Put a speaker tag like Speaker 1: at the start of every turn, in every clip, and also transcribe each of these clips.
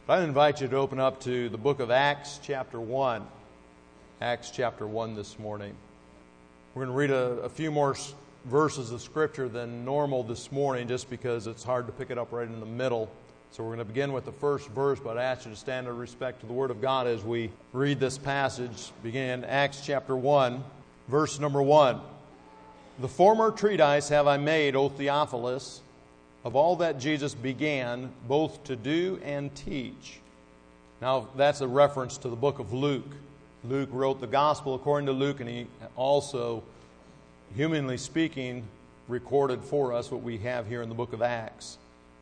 Speaker 1: I invite you to open up to the book of Acts chapter 1. Acts chapter 1 this morning. We're going to read a few more verses of Scripture than normal this morning just because it's hard to pick it up right in the middle. So we're going to begin with the first verse, but I ask you to stand in respect to the Word of God as we read this passage. Begin Acts chapter 1, verse number 1. The former treatise have I made, O Theophilus, of all that Jesus began both to do and teach. Now, that's a reference to the book of Luke. Luke wrote the gospel according to Luke, and he also, humanly speaking, recorded for us what we have here in the book of Acts.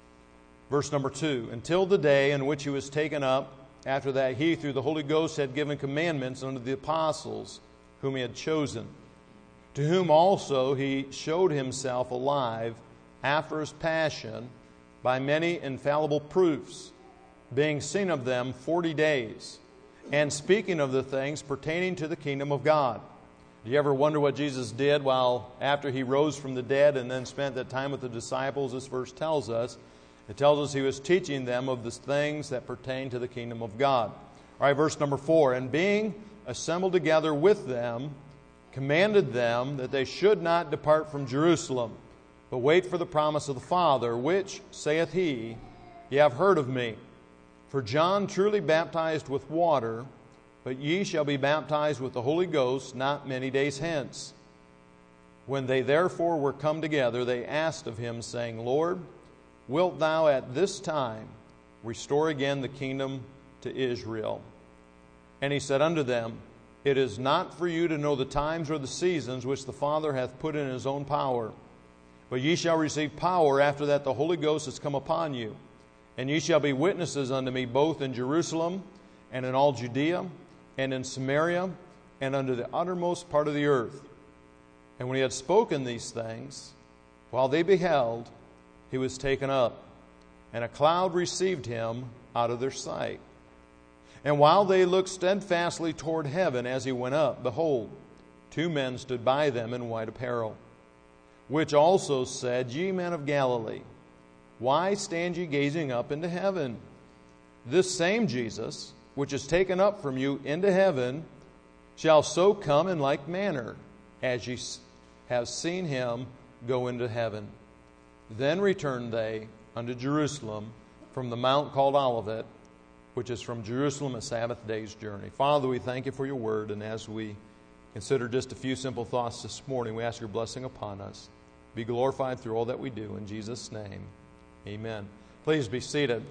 Speaker 1: Verse number 2, until the day in which he was taken up, after that he, through the Holy Ghost, had given commandments unto the apostles whom he had chosen, to whom also he showed himself alive after his passion by many infallible proofs, being seen of them 40 days, and speaking of the things pertaining to the kingdom of God. Do you ever wonder what Jesus did after he rose from the dead and then spent that time with the disciples? This verse tells us. It tells us he was teaching them of the things that pertain to the kingdom of God. All right, verse number 4, and being assembled together with them, commanded them that they should not depart from Jerusalem, but wait for the promise of the Father, which, saith he, ye have heard of me. For John truly baptized with water, but ye shall be baptized with the Holy Ghost not many days hence. When they therefore were come together, they asked of him, saying, Lord, wilt thou at this time restore again the kingdom to Israel? And he said unto them, it is not for you to know the times or the seasons which the Father hath put in his own power, but ye shall receive power after that the Holy Ghost is come upon you. And ye shall be witnesses unto me both in Jerusalem and in all Judea and in Samaria and unto the uttermost part of the earth. And when he had spoken these things, while they beheld, he was taken up, and a cloud received him out of their sight. And while they looked steadfastly toward heaven as he went up, behold, 2 men stood by them in white apparel, which also said, Ye men of Galilee, why stand ye gazing up into heaven? This same Jesus, which is taken up from you into heaven, shall so come in like manner as ye have seen him go into heaven. Then returned they unto Jerusalem from the mount called Olivet, which is from Jerusalem a Sabbath day's journey. Father, we thank you for your word, and as we consider just a few simple thoughts this morning, we ask your blessing upon us. Be glorified through all that we do. In Jesus' name, amen. Please be seated.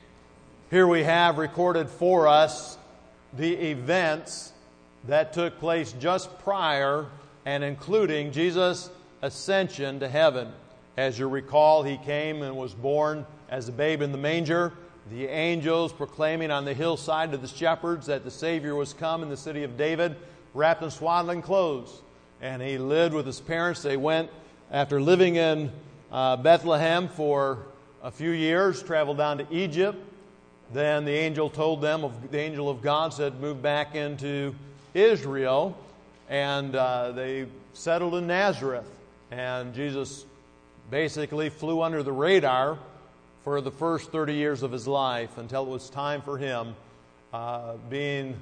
Speaker 1: Here we have recorded for us the events that took place just prior and including Jesus' ascension to heaven. As you recall, he came and was born as a babe in the manger. The angels proclaiming on the hillside to the shepherds that the Savior was come in the city of David, wrapped in swaddling clothes. And he lived with his parents. They went, after living in Bethlehem for a few years, traveled down to Egypt. Then the angel told them, the angel of God said, move back into Israel. And they settled in Nazareth. And Jesus basically flew under the radar for the first 30 years of his life until it was time for him, being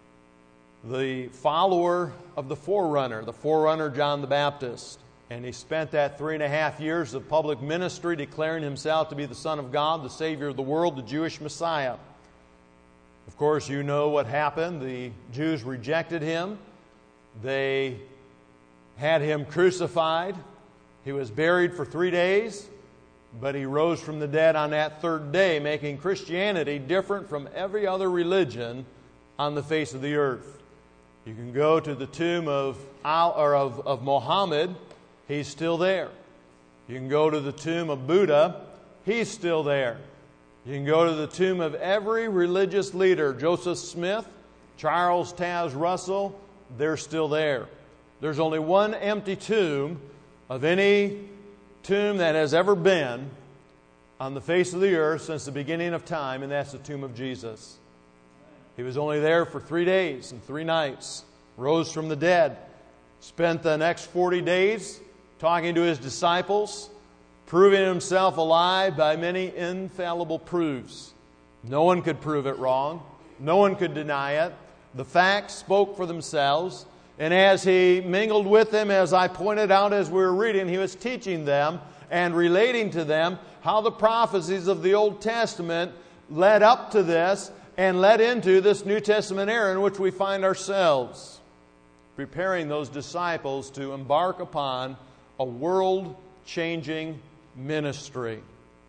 Speaker 1: the follower of the forerunner John the Baptist. And he spent that 3.5 years of public ministry declaring himself to be the Son of God, the Savior of the world, the Jewish Messiah. Of course, you know what happened. The Jews rejected him. They had him crucified. He was buried for 3 days, but he rose from the dead on that 3rd day, making Christianity different from every other religion on the face of the earth. You can go to the tomb of Muhammad. He's still there. You can go to the tomb of Buddha. He's still there. You can go to the tomb of every religious leader, Joseph Smith, Charles Taze Russell. They're still there. There's only one empty tomb of any tomb that has ever been on the face of the earth since the beginning of time, and that's the tomb of Jesus. He was only there for 3 days and 3 nights, rose from the dead, spent the next 40 days talking to his disciples, proving himself alive by many infallible proofs. No one could prove it wrong. No one could deny it. The facts spoke for themselves. And as He mingled with them, as I pointed out as we were reading, He was teaching them and relating to them how the prophecies of the Old Testament led up to this and led into this New Testament era in which we find ourselves, preparing those disciples to embark upon a world-changing ministry.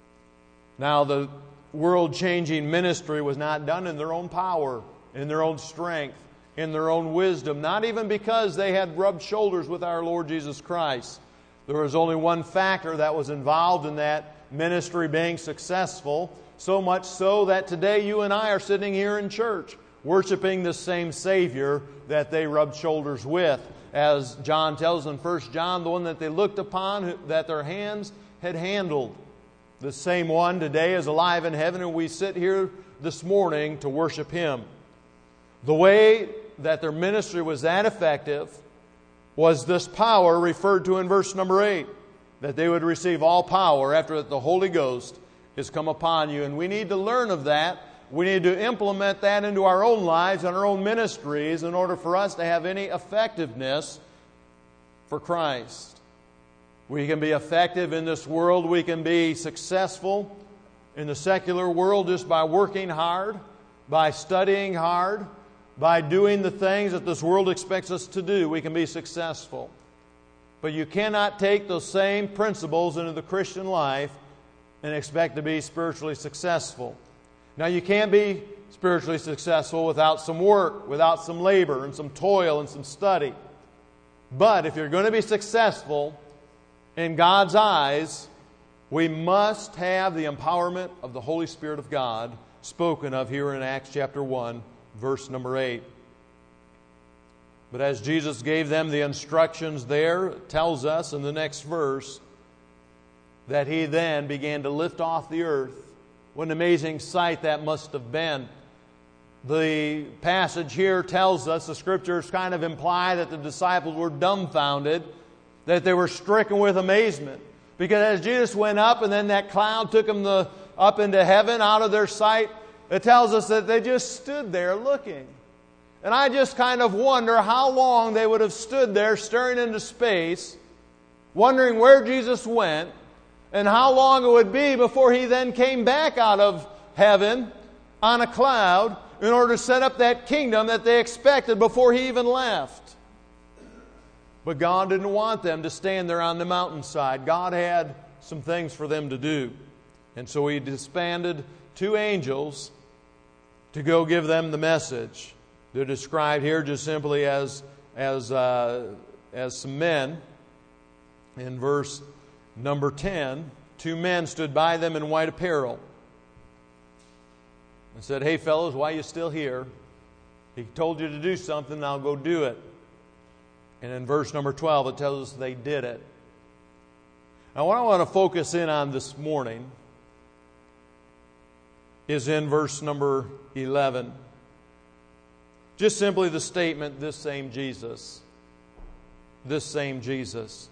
Speaker 1: Now, the world-changing ministry was not done in their own power, in their own strength, in their own wisdom, not even because they had rubbed shoulders with our Lord Jesus Christ. There was only one factor that was involved in that ministry being successful, so much so that today you and I are sitting here in church worshiping the same Savior that they rubbed shoulders with. As John tells in 1 John, the one that they looked upon, that their hands had handled. The same one today is alive in heaven, and we sit here this morning to worship Him. The way that their ministry was that effective was this power referred to in verse number 8, that they would receive all power after that the Holy Ghost is come upon you. And we need to learn of that. We need to implement that into our own lives and our own ministries in order for us to have any effectiveness for Christ. We can be effective in this world. We can be successful in the secular world just by working hard, by studying hard, by doing the things that this world expects us to do. We can be successful. But you cannot take those same principles into the Christian life and expect to be spiritually successful. Now, you can't be spiritually successful without some work, without some labor and some toil and some study. But if you're going to be successful in God's eyes, we must have the empowerment of the Holy Spirit of God spoken of here in Acts chapter 1, verse number 8. But as Jesus gave them the instructions there, it tells us in the next verse that He then began to lift off the earth. What an amazing sight that must have been. The passage here tells us, the Scriptures kind of imply that the disciples were dumbfounded, that they were stricken with amazement. Because as Jesus went up and then that cloud took Him up into heaven out of their sight, it tells us that they just stood there looking. And I just kind of wonder how long they would have stood there staring into space, wondering where Jesus went, and how long it would be before He then came back out of heaven on a cloud in order to set up that kingdom that they expected before He even left. But God didn't want them to stand there on the mountainside. God had some things for them to do. And so He disbanded 2 angels to go give them the message. They're described here just simply as some men. In verse number 10, 2 men stood by them in white apparel and said, "Hey fellows, why are you still here? He told you to do something, now go do it." And in verse number 12, it tells us they did it. Now what I want to focus in on this morning is in verse number 11. Just simply the statement, "This same Jesus." This same Jesus.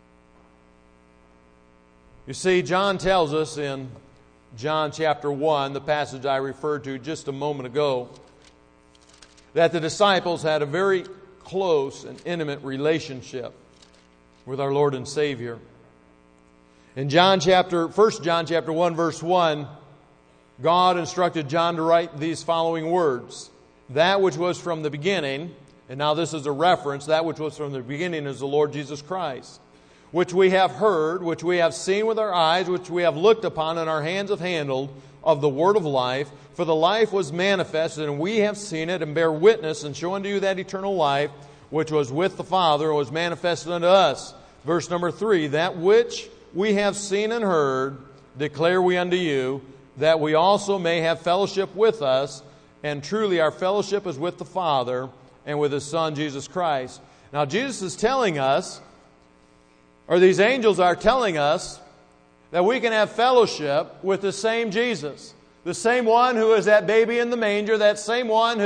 Speaker 1: You see, John tells us in John chapter 1, the passage I referred to just a moment ago, that the disciples had a very close and intimate relationship with our Lord and Savior. In 1 John chapter 1, verse 1, God instructed John to write these following words: "That which was from the beginning," and now this is a reference, "that which was from the beginning is the Lord Jesus Christ, which we have heard, which we have seen with our eyes, which we have looked upon and our hands have handled, of the word of life. For the life was manifested, and we have seen it, and bear witness, and show unto you that eternal life, which was with the Father, and was manifested unto us." Verse number 3, "That which we have seen and heard, declare we unto you, that we also may have fellowship with us. And truly our fellowship is with the Father and with His Son, Jesus Christ." Now Jesus is telling us, or these angels are telling us, that we can have fellowship with the same Jesus. The same one who is that baby in the manger, that same one who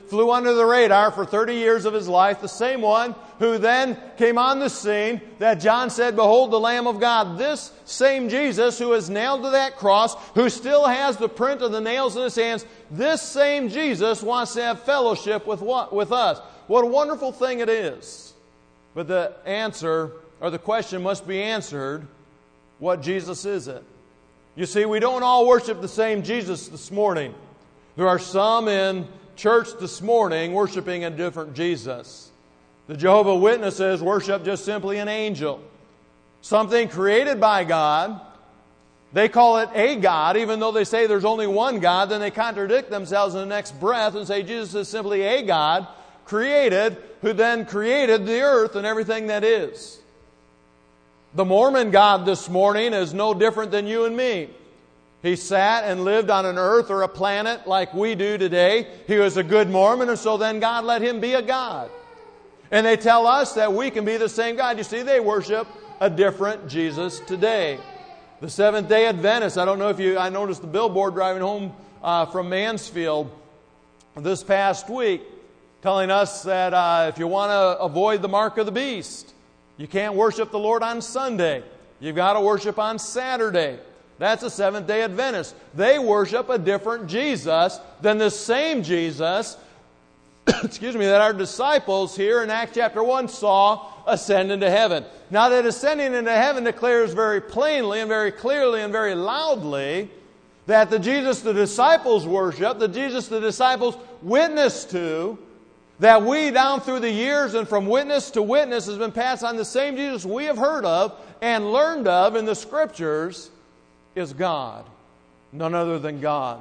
Speaker 1: flew under the radar for 30 years of his life, the same one who then came on the scene that John said, "Behold the Lamb of God." This same Jesus who is nailed to that cross, who still has the print of the nails in his hands, this same Jesus wants to have fellowship with us. What a wonderful thing it is. But the answer, or the question must be answered, what Jesus is it? You see, we don't all worship the same Jesus this morning. There are some in church this morning worshiping a different Jesus. The Jehovah's Witnesses worship just simply an angel, something created by God. They call it a God, even though they say there's only one God. Then they contradict themselves in the next breath and say Jesus is simply a God created, who then created the earth and everything that is. The Mormon God this morning is no different than you and me. He sat and lived on an earth or a planet like we do today. He was a good Mormon, and so then God let him be a God. And they tell us that we can be the same God. You see, they worship a different Jesus today. The Seventh-day Adventists, I don't know if I noticed the billboard driving home from Mansfield this past week, telling us that if you want to avoid the mark of the beast, you can't worship the Lord on Sunday. You've got to worship on Saturday. That's a Seventh-day Adventist. They worship a different Jesus than the same Jesus that our disciples here in Acts chapter 1 saw ascend into heaven. Now that ascending into heaven declares very plainly and very clearly and very loudly that the Jesus the disciples worship, the Jesus the disciples witness to, that we down through the years and from witness to witness has been passed on, the same Jesus we have heard of and learned of in the Scriptures is God. None other than God.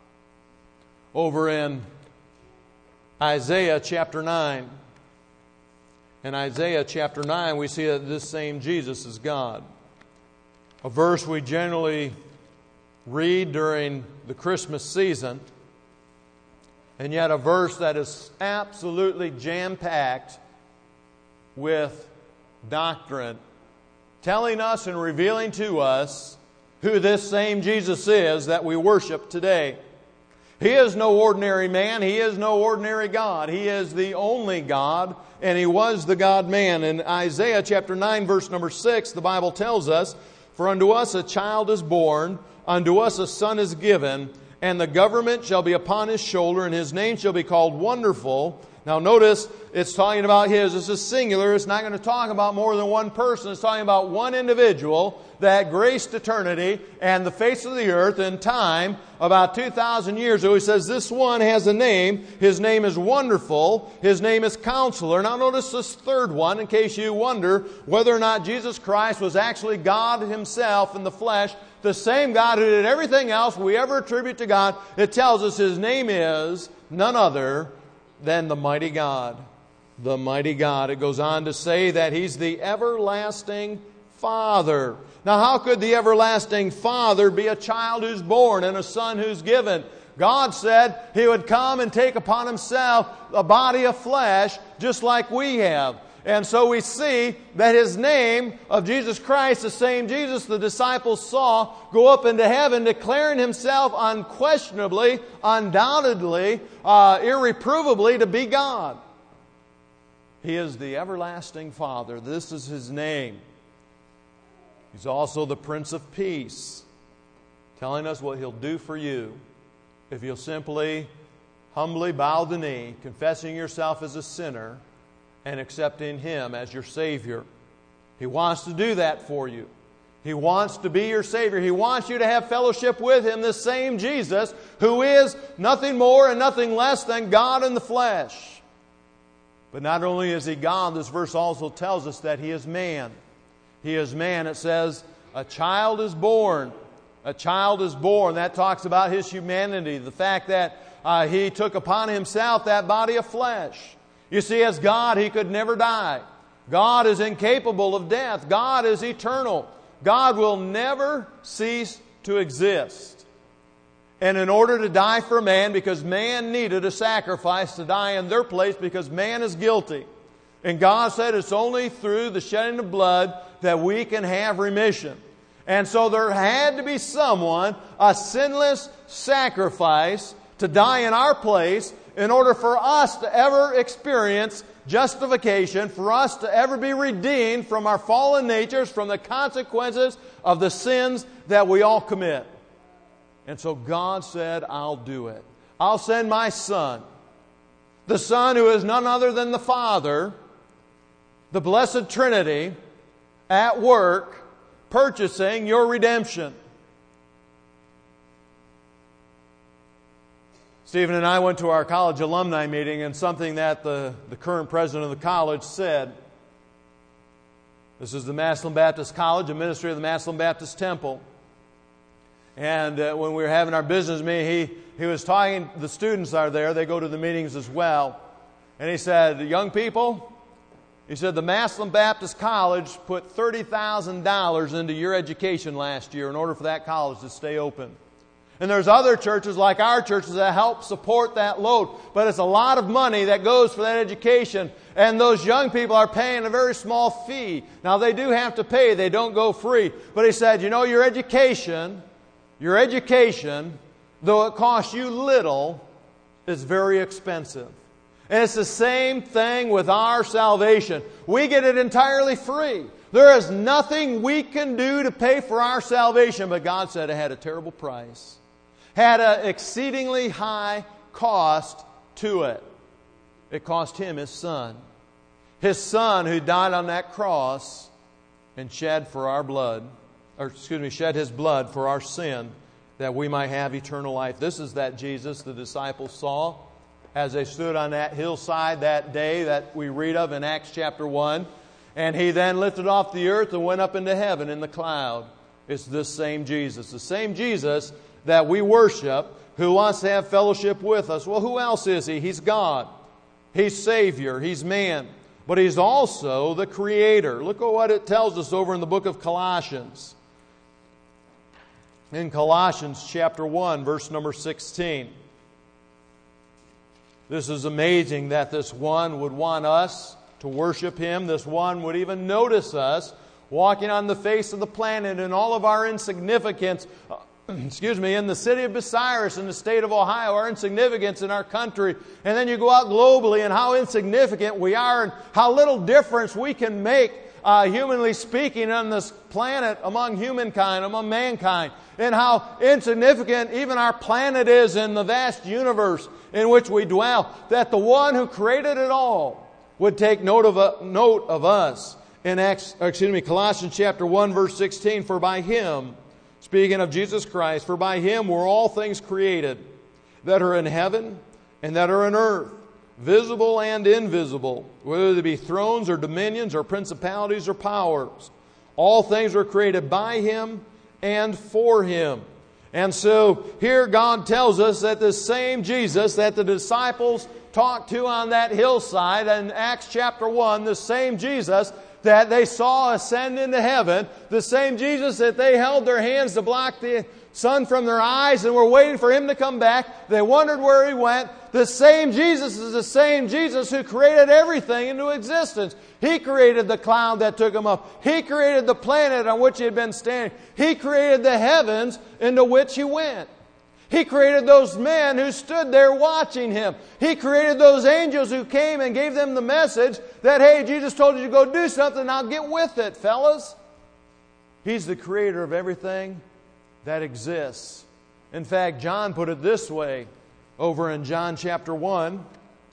Speaker 1: Over in Isaiah chapter 9. In Isaiah chapter 9 we see that this same Jesus is God. A verse we generally read during the Christmas season, and yet a verse that is absolutely jam-packed with doctrine, telling us and revealing to us who this same Jesus is that we worship today. He is no ordinary man. He is no ordinary God. He is the only God, and He was the God-man. In Isaiah chapter 9, verse number 6, the Bible tells us, "For unto us a child is born, unto us a son is given, and the government shall be upon His shoulder, and His name shall be called Wonderful." Now notice, it's talking about His. This is singular. It's not going to talk about more than one person. It's talking about one individual that graced eternity and the face of the earth in time about 2,000 years ago. He says this one has a name. His name is Wonderful. His name is Counselor. Now notice this third one, in case you wonder whether or not Jesus Christ was actually God Himself in the flesh, the same God who did everything else we ever attribute to God. It tells us His name is none other than the mighty God. The mighty God. It goes on to say that He's the everlasting Father. Now, how could the everlasting Father be a child who's born and a son who's given? God said He would come and take upon Himself a body of flesh just like we have. And so we see that His name of Jesus Christ, the same Jesus the disciples saw go up into heaven, declaring Himself unquestionably, undoubtedly, irreprovably to be God. He is the everlasting Father. This is His name. He's also the Prince of Peace, telling us what He'll do for you if you'll simply, humbly bow the knee, confessing yourself as a sinner, and accepting Him as your Savior. He wants to do that for you. He wants to be your Savior. He wants you to have fellowship with Him, the same Jesus who is nothing more and nothing less than God in the flesh. But not only is He God, this verse also tells us that He is man. He is man. It says, a child is born. A child is born. That talks about His humanity, the fact that He took upon Himself that body of flesh. You see, as God, He could never die. God is incapable of death. God is eternal. God will never cease to exist. And in order to die for man, because man needed a sacrifice to die in their place because man is guilty. And God said it's only through the shedding of blood that we can have remission. And so there had to be someone, a sinless sacrifice, to die in our place in order for us to ever experience justification, for us to ever be redeemed from our fallen natures, from the consequences of the sins that we all commit. And so God said, I'll do it. I'll send my Son, the Son who is none other than the Father, the Blessed Trinity, at work, purchasing your redemption. Stephen and I went to our college alumni meeting, and something that the current president of the college said. This is the Massillon Baptist College, a ministry of the Massillon Baptist Temple. And when we were having our business meeting, he was talking, the students are there, they go to the meetings as well. And he said, young people, he said, the Massillon Baptist College put $30,000 into your education last year in order for that college to stay open. And there's other churches like our churches that help support that load. But it's a lot of money that goes for that education. And those young people are paying a very small fee. Now they do have to pay, they don't go free. But he said, you know, your education, though it costs you little, is very expensive. And it's the same thing with our salvation. We get it entirely free. There is nothing we can do to pay for our salvation, but God said it had a terrible price. Had an exceedingly high cost to it. It cost Him His Son. His Son who died on that cross and shed for our blood, shed His blood for our sin, that we might have eternal life. This is that Jesus the disciples saw as they stood on that hillside that day that we read of in Acts chapter 1. And He then lifted off the earth and went up into heaven in the cloud. It's this same Jesus. The same Jesus that we worship, who wants to have fellowship with us. Well, who else is He? He's God. He's Savior. He's man. But He's also the Creator. Look at what it tells us over in the book of Colossians. In Colossians chapter 1, verse number 16. This is amazing that this one would want us to worship Him. This one would even notice us walking on the face of the planet in all of our insignificance, in the city of Bucyrus, in the state of Ohio, our insignificance in our country. And then you go out globally and how insignificant we are and how little difference we can make, humanly speaking, on this planet among humankind, among mankind. And how insignificant even our planet is in the vast universe in which we dwell. That the one who created it all would take note of us. In Colossians chapter 1, verse 16, for by Him, speaking of Jesus Christ, for by Him were all things created that are in heaven and that are in earth, visible and invisible, whether they be thrones or dominions or principalities or powers. All things were created by Him and for Him. And so here God tells us that the same Jesus that the disciples talked to on that hillside in Acts chapter 1, the same Jesus that they saw ascend into heaven, the same Jesus that they held their hands to block the sun from their eyes and were waiting for Him to come back. They wondered where He went. The same Jesus is the same Jesus who created everything into existence. He created the cloud that took Him up. He created the planet on which He had been standing. He created the heavens into which He went. He created those men who stood there watching Him. He created those angels who came and gave them the message that, hey, Jesus told you to go do something, now get with it, fellas. He's the creator of everything that exists. In fact, John put it this way over in John chapter 1.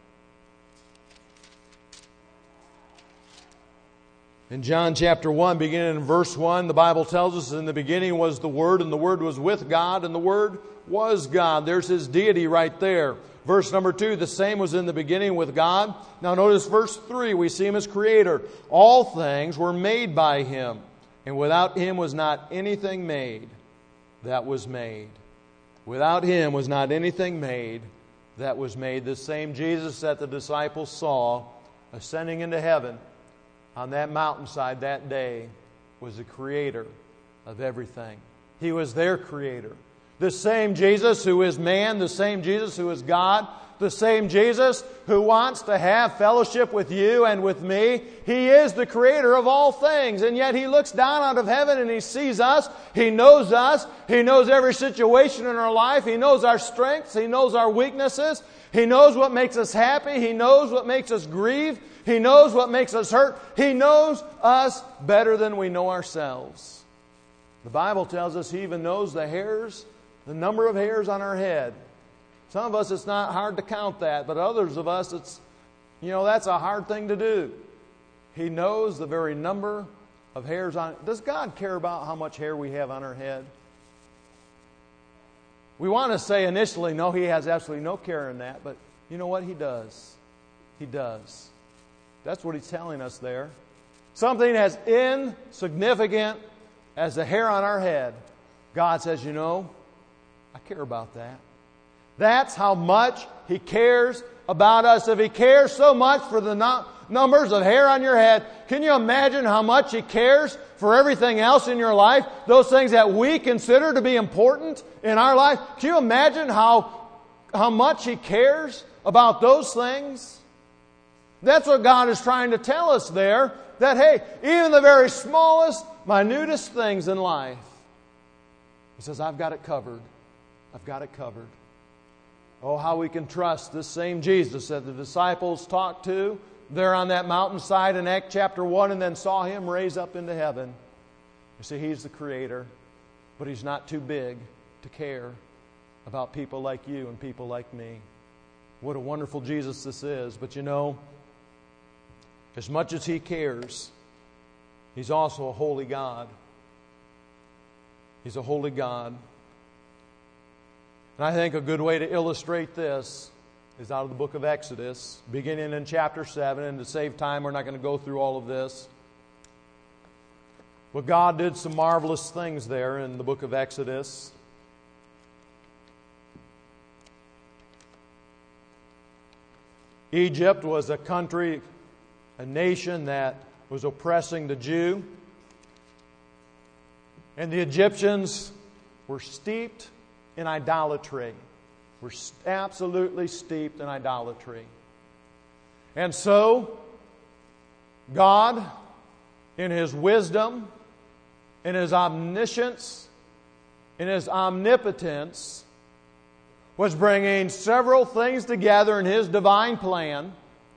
Speaker 1: In John chapter 1, beginning in verse 1, the Bible tells us, in the beginning was the Word, and the Word was with God, and the Word was God. There's His deity right there. Verse number 2, the same was in the beginning with God. Now notice verse 3, we see Him as Creator. All things were made by Him, and without Him was not anything made that was made. Without Him was not anything made that was made. The same Jesus that the disciples saw ascending into heaven on that mountainside that day was the Creator of everything. He was their Creator. The same Jesus who is man, the same Jesus who is God, the same Jesus who wants to have fellowship with you and with me. He is the creator of all things, and yet He looks down out of heaven and He sees us. He knows us. He knows every situation in our life. He knows our strengths. He knows our weaknesses. He knows what makes us happy. He knows what makes us grieve. He knows what makes us hurt. He knows us better than we know ourselves. The Bible tells us He even knows the number of hairs on our head. Some of us, it's not hard to count that, but others of us, that's a hard thing to do. He knows the very number of hairs on it. Does God care about how much hair we have on our head? We want to say initially, no, He has absolutely no care in that, but you know what? He does. He does. That's what He's telling us there. Something as insignificant as the hair on our head, God says, I care about that. That's how much He cares about us. If He cares so much for the numbers of hair on your head, can you imagine how much He cares for everything else in your life? Those things that we consider to be important in our life. Can you imagine how much He cares about those things? That's what God is trying to tell us there. That, hey, even the very smallest, minutest things in life, He says, I've got it covered. I've got it covered. Oh, how we can trust this same Jesus that the disciples talked to there on that mountainside in Acts chapter 1 and then saw Him raise up into heaven. You see, He's the Creator, but He's not too big to care about people like you and people like me. What a wonderful Jesus this is. But as much as He cares, He's also a holy God. He's a holy God. And I think a good way to illustrate this is out of the book of Exodus, beginning in chapter 7. And to save time, we're not going to go through all of this. But God did some marvelous things there in the book of Exodus. Egypt was a country, a nation that was oppressing the Jew. And the Egyptians were steeped in idolatry. We're absolutely steeped in idolatry. And so, God, in His wisdom, in His omniscience, in His omnipotence, was bringing several things together in His divine plan.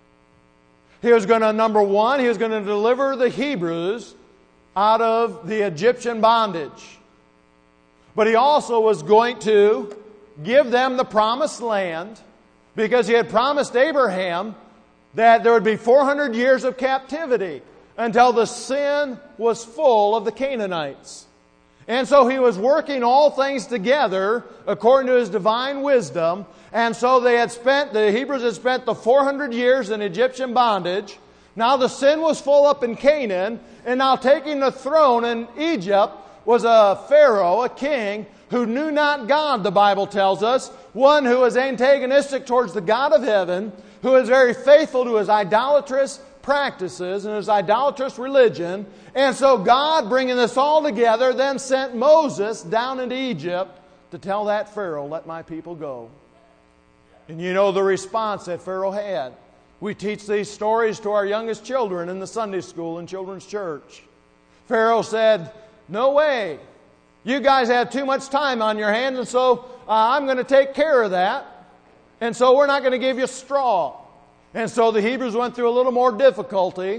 Speaker 1: He was going to, number one, He was going to deliver the Hebrews out of the Egyptian bondage. But He also was going to give them the promised land, because He had promised Abraham that there would be 400 years of captivity until the sin was full of the Canaanites. And so He was working all things together according to His divine wisdom. And so the Hebrews had spent the 400 years in Egyptian bondage. Now the sin was full up in Canaan, and now taking the throne in Egypt was a Pharaoh, a king, who knew not God, the Bible tells us. One who was antagonistic towards the God of heaven, who was very faithful to his idolatrous practices and his idolatrous religion. And so God, bringing this all together, then sent Moses down into Egypt to tell that Pharaoh, let my people go. And you know the response that Pharaoh had. We teach these stories to our youngest children in the Sunday school and children's church. Pharaoh said, no way. You guys have too much time on your hands, and so I'm going to take care of that. And so we're not going to give you straw. And so the Hebrews went through a little more difficulty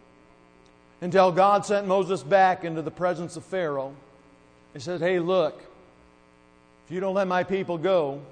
Speaker 1: until God sent Moses back into the presence of Pharaoh. He said, hey, look, if you don't let my people go,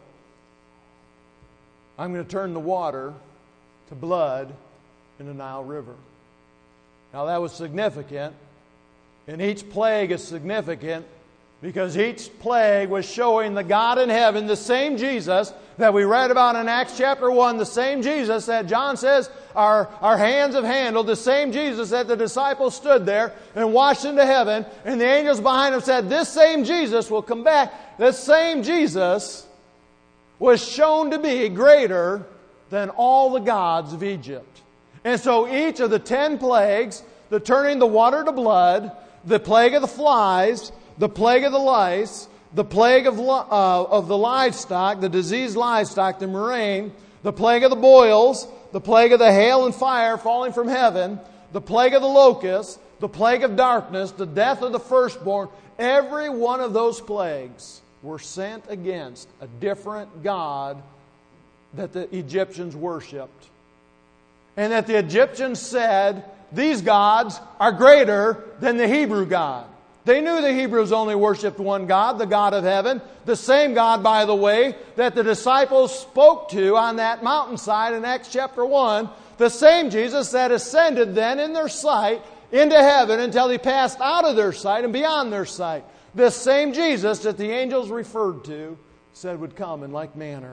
Speaker 1: I'm going to turn the water to blood in the Nile River. Now that was significant. And each plague is significant because each plague was showing the God in heaven, the same Jesus that we read about in Acts chapter 1, the same Jesus that John says our hands have handled, the same Jesus that the disciples stood there and watched into heaven, and the angels behind Him said, this same Jesus will come back. This same Jesus was shown to be greater than all the gods of Egypt. And so each of the 10 plagues, the turning the water to blood, the plague of the flies, the plague of the lice, the plague of the livestock, the diseased livestock, the murrain, the plague of the boils, the plague of the hail and fire falling from heaven, the plague of the locusts, the plague of darkness, the death of the firstborn, every one of those plagues were sent against a different god that the Egyptians worshipped. And that the Egyptians said, these gods are greater than the Hebrew God. They knew the Hebrews only worshipped one God, the God of heaven. The same God, by the way, that the disciples spoke to on that mountainside in Acts chapter 1. The same Jesus that ascended then in their sight into heaven until He passed out of their sight and beyond their sight. This same Jesus that the angels referred to said would come in like manner.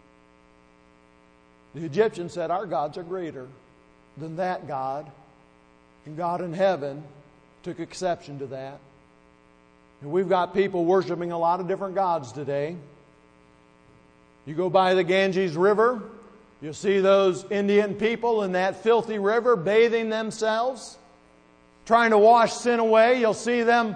Speaker 1: The Egyptians said, our gods are greater than that God. And God in heaven took exception to that. And we've got people worshiping a lot of different gods today. You go by the Ganges River, you'll see those Indian people in that filthy river bathing themselves, trying to wash sin away. You'll see them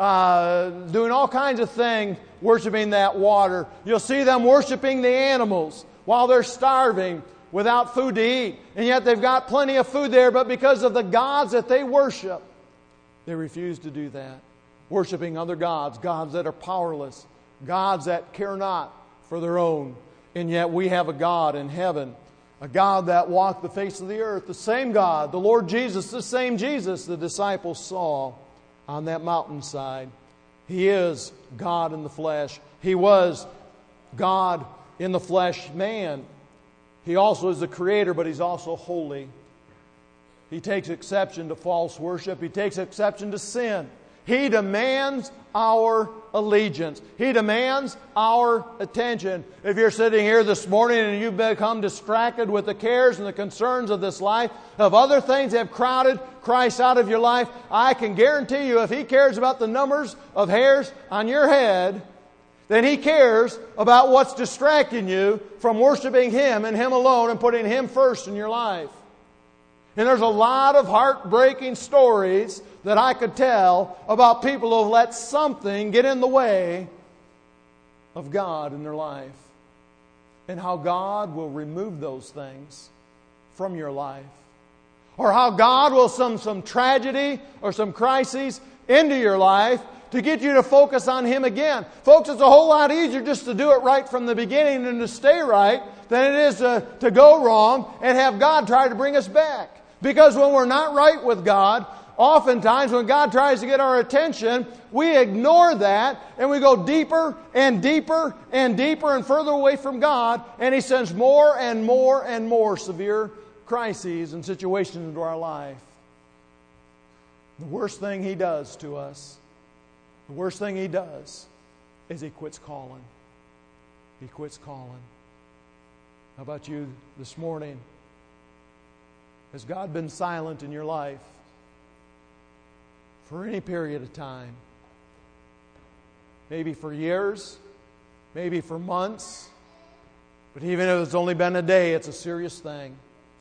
Speaker 1: doing all kinds of things, worshiping that water. You'll see them worshiping the animals while they're starving without food to eat. And yet they've got plenty of food there, but because of the gods that they worship, they refuse to do that. Worshiping other gods, gods that are powerless, gods that care not for their own. And yet we have a God in heaven, a God that walked the face of the earth, the same God, the Lord Jesus, the same Jesus the disciples saw on that mountainside. He is God in the flesh. He was God in the flesh man. He also is the Creator, but He's also holy. He takes exception to false worship. He takes exception to sin. He demands our allegiance. He demands our attention. If you're sitting here this morning and you've become distracted with the cares and the concerns of this life, of other things that have crowded Christ out of your life, I can guarantee you if He cares about the numbers of hairs on your head, then He cares about what's distracting you from worshiping Him and Him alone and putting Him first in your life. And there's a lot of heartbreaking stories that I could tell about people who have let something get in the way of God in their life. And how God will remove those things from your life. Or how God will send some tragedy or some crises into your life to get you to focus on Him again. Folks, it's a whole lot easier just to do it right from the beginning and to stay right than it is to go wrong and have God try to bring us back. Because when we're not right with God, oftentimes when God tries to get our attention, we ignore that and we go deeper and deeper and deeper and further away from God, and He sends more and more and more severe crises and situations into our life. The worst thing He does to us, the worst thing He does is He quits calling. He quits calling. How about you this morning? Has God been silent in your life for any period of time? Maybe for years, maybe for months, but even if it's only been a day, it's a serious thing.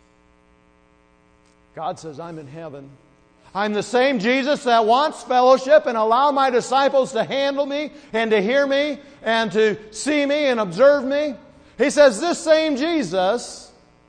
Speaker 1: God says, I'm in heaven. I'm the same Jesus that wants fellowship and allow my disciples to handle me and to hear me and to see me and observe me. He says, this same Jesus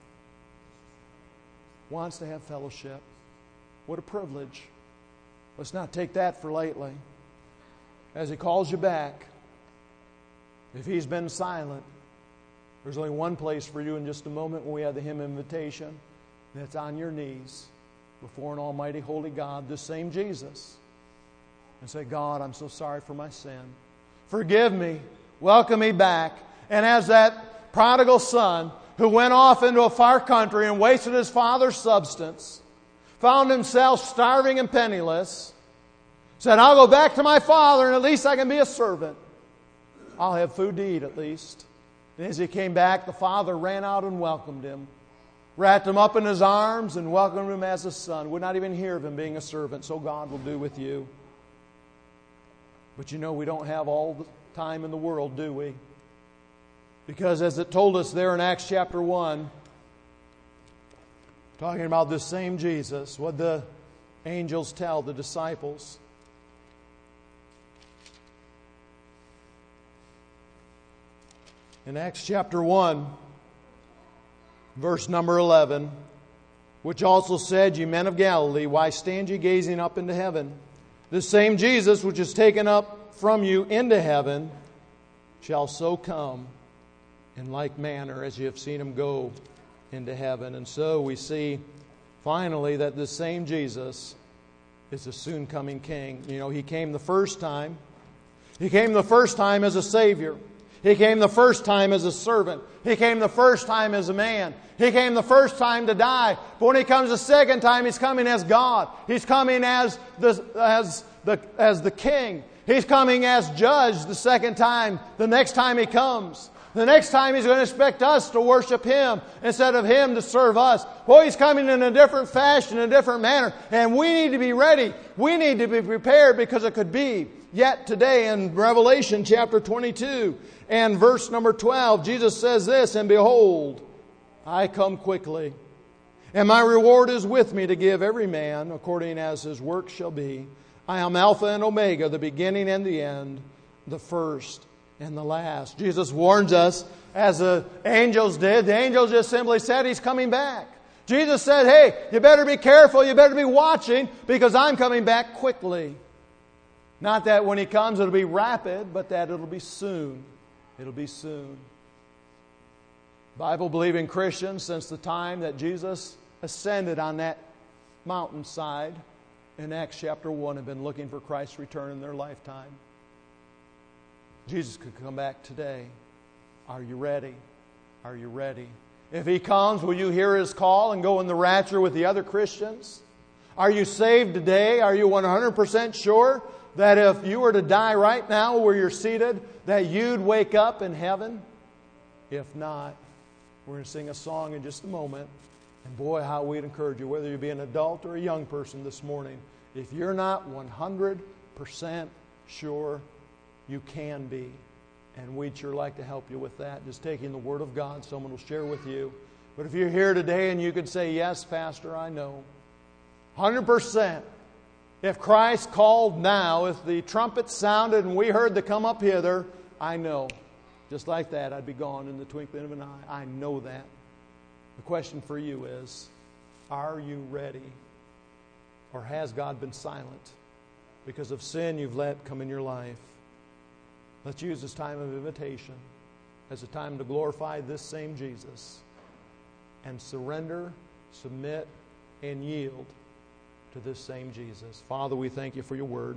Speaker 1: wants to have fellowship. What a privilege. Let's not take that for lightly. As He calls you back, if He's been silent, there's only one place for you in just a moment when we have the hymn invitation, and it's on your knees before an almighty holy God, this same Jesus, and say, God, I'm so sorry for my sin. Forgive me. Welcome me back. And as that prodigal son who went off into a far country and wasted his father's substance, found himself starving and penniless, said, I'll go back to my father and at least I can be a servant. I'll have food to eat at least. And as he came back, the father ran out and welcomed him, wrapped him up in his arms and welcomed him as a son. Would not even hear of him being a servant. So God will do with you. But you know, we don't have all the time in the world, do we? Because as it told us there in Acts chapter 1, talking about this same Jesus, what the angels tell the disciples. In Acts chapter 1, Verse number 11, which also said, Ye men of Galilee, why stand ye gazing up into heaven? This same Jesus which is taken up from you into heaven shall so come in like manner as you have seen him go into heaven. And so we see finally that this same Jesus is a soon coming King. You know, He came the first time. He came the first time as a Savior. He came the first time as a servant. He came the first time as a man. He came the first time to die. But when He comes the second time, He's coming as God. He's coming as the King. He's coming as Judge the second time, the next time He comes. The next time He's going to expect us to worship Him instead of Him to serve us. Well, He's coming in a different fashion, in a different manner. And we need to be ready. We need to be prepared because it could be yet today. In Revelation chapter 22 and verse number 12, Jesus says this, And behold, I come quickly, and my reward is with me to give every man according as his work shall be. I am Alpha and Omega, the beginning and the end, the first and the last. Jesus warns us, as the angels did. The angels just simply said He's coming back. Jesus said, hey, you better be careful, you better be watching, because I'm coming back quickly. Not that when He comes it'll be rapid, but that it'll be soon. It'll be soon. Bible-believing Christians, since the time that Jesus ascended on that mountainside in Acts chapter 1, have been looking for Christ's return in their lifetime. Jesus could come back today. Are you ready? Are you ready? If He comes, will you hear His call and go in the rapture with the other Christians? Are you saved today? Are you 100% sure that if you were to die right now where you're seated, that you'd wake up in heaven? If not, we're going to sing a song in just a moment. And boy, how we'd encourage you, whether you be an adult or a young person this morning, if you're not 100% sure, you can be. And we'd sure like to help you with that. Just taking the Word of God, someone will share with you. But if you're here today and you could say, yes, Pastor, I know. 100%. If Christ called now, if the trumpet sounded and we heard to come up hither, I know. Just like that, I'd be gone in the twinkling of an eye. I know that. The question for you is, are you ready? Or has God been silent because of sin you've let come in your life? Let's use this time of invitation as a time to glorify this same Jesus and surrender, submit, and yield to this same Jesus. Father, we thank You for Your Word,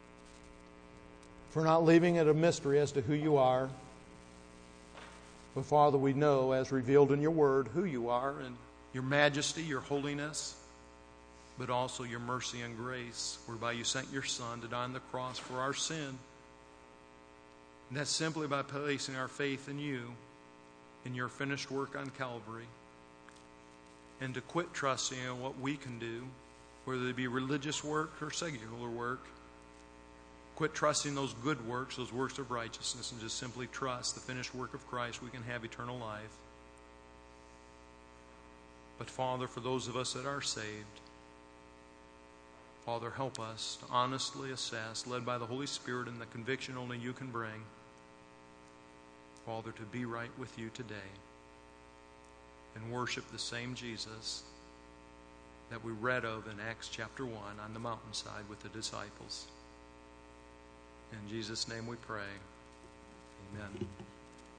Speaker 1: for not leaving it a mystery as to who You are. But Father, we know, as revealed in Your Word, who You are and Your majesty, Your holiness, but also Your mercy and grace, whereby You sent Your Son to die on the cross for our sin. And that's simply by placing our faith in You, in Your finished work on Calvary, and to quit trusting in what we can do, whether it be religious work or secular work. Quit trusting those good works, those works of righteousness, and just simply trust the finished work of Christ. We can have eternal life. But Father, for those of us that are saved, Father, help us to honestly assess, led by the Holy Spirit and the conviction only You can bring, Father, to be right with You today and worship the same Jesus that we read of in Acts chapter 1 on the mountainside with the disciples. In Jesus' name we pray. Amen.